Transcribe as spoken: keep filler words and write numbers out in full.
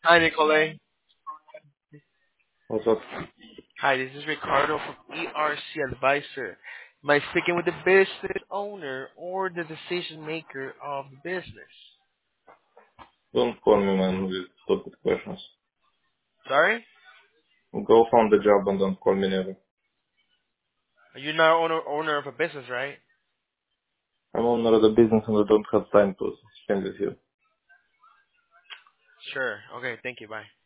Hi, Nicolay. What's up? Hi, this is Ricardo from E R C Advisor. Am I speaking with the business owner or the decision maker of the business? Don't call me, man, with stupid questions. Sorry? Go find the job and don't call me never. You're not owner owner of a business, right? I'm owner of the business and I don't have time to spend with you. Sure. Okay, thank you. Bye.